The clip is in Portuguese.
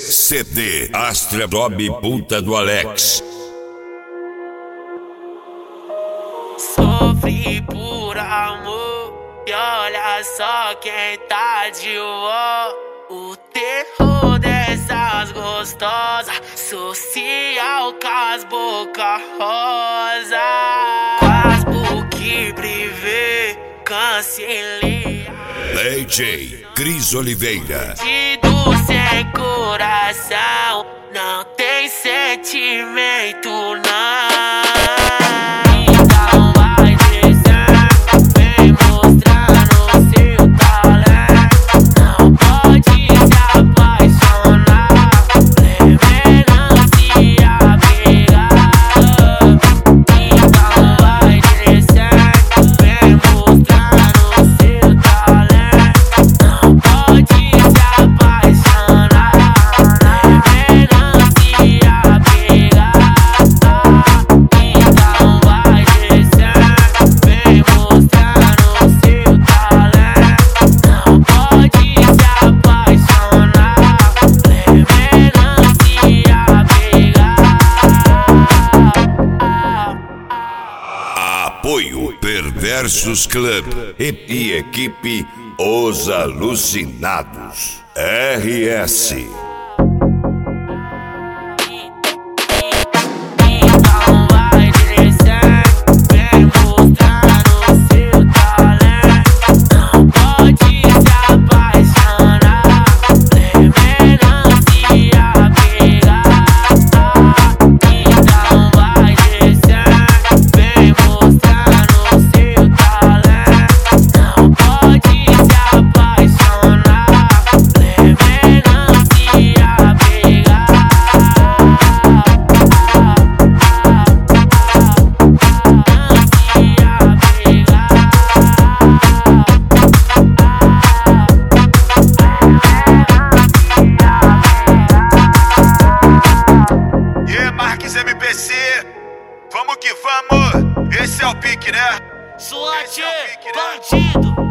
CD Astra Dob Puta do Alex. Sofri por amor e olha só quem tá de ó. O terror dessas gostosas, social com as boca rosa. Quase que privê, cancelei. DJ Cris Oliveira. Bandido sem coração, não tem sentimento não. Então vai descer, vem mostrando seu talento. Não pode se apaixonar, lembrando se apegar. Então vai descer, vem mostrando seu talento. Não pode se apaixonar, lembrando se apegar. Então vai descer, vem mostrando seu talento. Não pode se apaixonar, lembrando se apegar. Apoio Perversos Club e equipe Os Alucinados. RS. Então vai descer, vem mostrando seu talento. Não pode se apaixonar, lembrando se apegar. Então vai descer, vem mostrando seu talento. Não pode se apaixonar, lembrando se apegar. E aí, Marques MPC, vamos que vamos, esse é o pique, né? Suate, bandido.